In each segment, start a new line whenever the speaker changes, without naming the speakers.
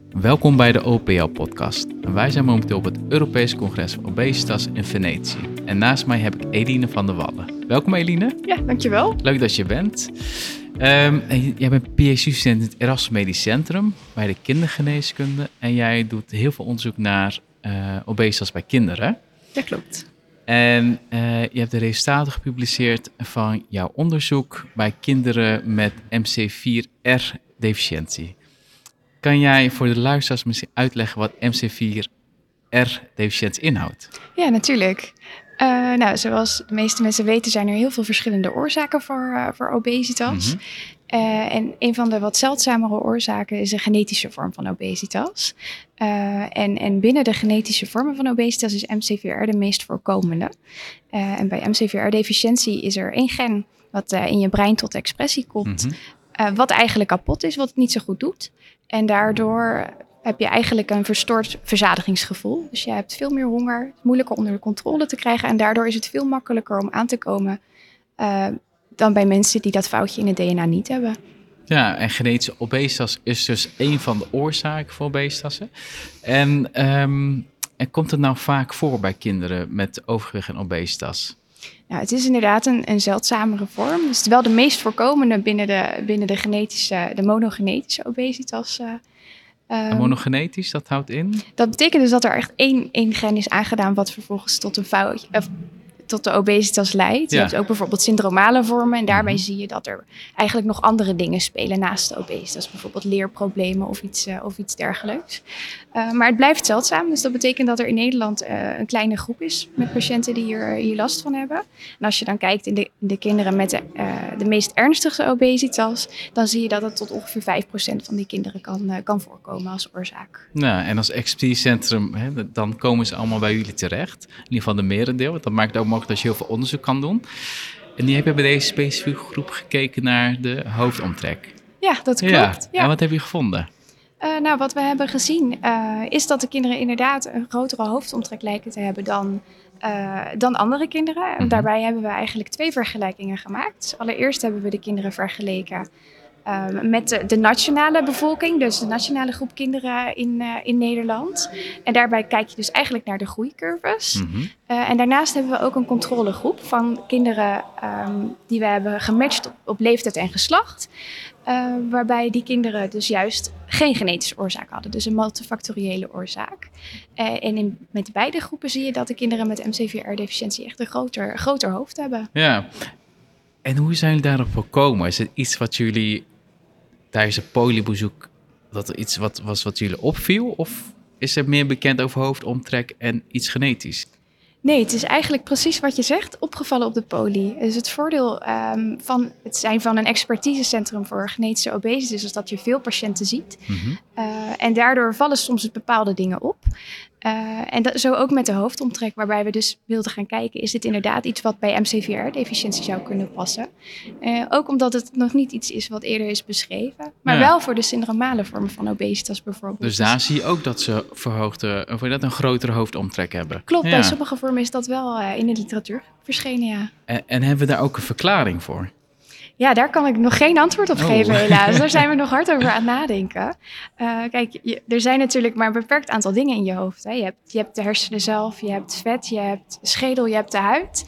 Welkom bij de OPL-podcast. Wij zijn momenteel op het Europees Congres van Obesitas in Venetië. En naast mij heb ik Eline van der Wallen. Welkom Eline.
Ja, dankjewel.
Leuk dat je bent. Jij bent PhD-student in het Erasmus Medisch Centrum bij de kindergeneeskunde. En jij doet heel veel onderzoek naar obesitas bij kinderen.
Dat klopt.
En je hebt de resultaten gepubliceerd van jouw onderzoek bij kinderen met MC4R-deficiëntie. Kan jij voor de luisteraars misschien uitleggen wat MC4R-deficiëntie inhoudt?
Ja, natuurlijk. Zoals de meeste mensen weten zijn er heel veel verschillende oorzaken voor obesitas.
Mm-hmm.
En een van de wat zeldzamere oorzaken is een genetische vorm van obesitas. En binnen de genetische vormen van obesitas is MC4R de meest voorkomende. En bij MC4R-deficiëntie is er één gen wat in je brein tot expressie komt.
Mm-hmm.
Wat eigenlijk kapot is, wat het niet zo goed doet. En daardoor heb je eigenlijk een verstoord verzadigingsgevoel. Dus je hebt veel meer honger, het is moeilijker onder de controle te krijgen. En daardoor is het veel makkelijker om aan te komen dan bij mensen die dat foutje in het DNA niet hebben.
Ja, en genetische obesitas is dus een van de oorzaken voor obesitas. En komt het nou vaak voor bij kinderen met overgewicht en obesitas?
Nou, het is inderdaad een zeldzamere vorm. Dus het is wel de meest voorkomende binnen de monogenetische obesitas.
Monogenetisch, dat houdt in?
Dat betekent dus dat er echt één gen is aangedaan wat vervolgens tot de obesitas leidt.
Ja.
Je hebt ook bijvoorbeeld syndromale vormen. En daarbij zie je dat er eigenlijk nog andere dingen spelen naast de obesitas. Bijvoorbeeld leerproblemen of iets dergelijks. Maar het blijft zeldzaam. Dus dat betekent dat er in Nederland een kleine groep is met patiënten die hier last van hebben. En als je dan kijkt in de kinderen met de meest ernstigste obesitas, dan zie je dat het tot ongeveer 5% van die kinderen kan voorkomen als oorzaak.
Nou, en als expertisecentrum, dan komen ze allemaal bij jullie terecht. In ieder geval de merendeel. Dat maakt ook mogelijk dat je heel veel onderzoek kan doen. En die heb je bij deze specifieke groep gekeken naar de hoofdomtrek.
Ja, dat klopt.
Ja.
Ja.
En wat heb je gevonden?
Wat we hebben gezien is dat de kinderen inderdaad een grotere hoofdomtrek lijken te hebben dan andere kinderen.
Mm-hmm.
Daarbij hebben we eigenlijk 2 vergelijkingen gemaakt. Dus allereerst hebben we de kinderen vergeleken met de nationale bevolking, dus de nationale groep kinderen in Nederland. En daarbij kijk je dus eigenlijk naar de groeicurves.
Mm-hmm.
En daarnaast hebben we ook een controlegroep van kinderen die we hebben gematcht op leeftijd en geslacht. Waarbij die kinderen dus juist geen genetische oorzaak hadden. Dus een multifactoriële oorzaak. Met beide groepen zie je dat de kinderen met MC4R-deficiëntie echt een groter hoofd hebben.
Ja. En hoe zijn jullie daarop gekomen? Is het iets wat jullie tijdens het poliobezoek, dat er iets wat jullie opviel? Of is er meer bekend over hoofdomtrek en iets genetisch?
Nee, het is eigenlijk precies wat je zegt, opgevallen op de poli. Dus het voordeel van het zijn van een expertisecentrum voor genetische obesitas is dat je veel patiënten ziet.
Mm-hmm.
En daardoor vallen soms bepaalde dingen op. Zo ook met de hoofdomtrek, waarbij we dus wilden gaan kijken, is dit inderdaad iets wat bij MC4R-deficiëntie zou kunnen passen? Ook omdat het nog niet iets is wat eerder is beschreven, maar wel voor de syndromale vormen van obesitas bijvoorbeeld.
Dus daar zie je ook dat ze een grotere hoofdomtrek hebben.
Klopt,
ja.
Bij sommige vormen is dat wel in de literatuur verschenen, ja.
En hebben we daar ook een verklaring voor?
Ja, daar kan ik nog geen antwoord op geven, helaas. Daar zijn we nog hard over aan het nadenken. Kijk, er zijn natuurlijk maar een beperkt aantal dingen in je hoofd. Hè. Je hebt de hersenen zelf, je hebt vet, je hebt de schedel, je hebt de huid.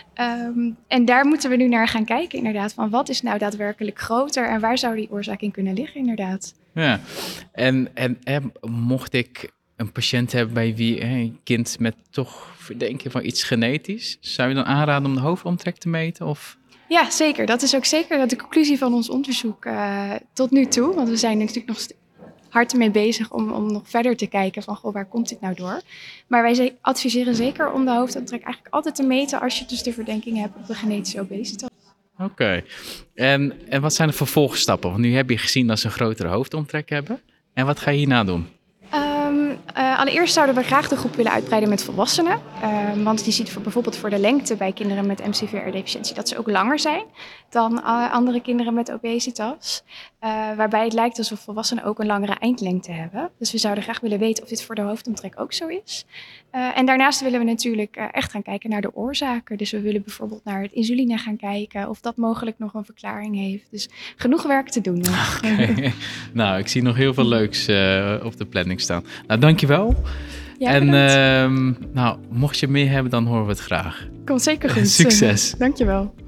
En daar moeten we nu naar gaan kijken, inderdaad. Van wat is nou daadwerkelijk groter en waar zou die oorzaak in kunnen liggen, inderdaad.
Ja, en mocht ik een patiënt hebben bij wie een kind met toch verdenking van iets genetisch, zou je dan aanraden om de hoofdomtrek te meten? Of?
Ja, zeker. Dat is ook zeker de conclusie van ons onderzoek tot nu toe. Want we zijn natuurlijk nog hard mee bezig om nog verder te kijken van, waar komt dit nou door? Maar wij adviseren zeker om de hoofdomtrek eigenlijk altijd te meten als je dus de verdenking hebt op de genetische obesitas.
Oké. En wat zijn de vervolgstappen? Want nu heb je gezien dat ze een grotere hoofdomtrek hebben. En wat ga je hierna doen?
Allereerst zouden we graag de groep willen uitbreiden met volwassenen. Want je ziet bijvoorbeeld voor de lengte bij kinderen met MC4R-deficiëntie dat ze ook langer zijn dan andere kinderen met obesitas. Waarbij het lijkt alsof volwassenen ook een langere eindlengte hebben. Dus we zouden graag willen weten of dit voor de hoofdomtrek ook zo is. En daarnaast willen we natuurlijk echt gaan kijken naar de oorzaken. Dus we willen bijvoorbeeld naar het insuline gaan kijken of dat mogelijk nog een verklaring heeft. Dus genoeg werk te doen.
Okay. Nou, ik zie nog heel veel leuks op de planning staan. Nou, dankjewel.
Ja,
en mocht je meer hebben, dan horen we het graag.
Komt zeker goed.
Succes.
Dankjewel.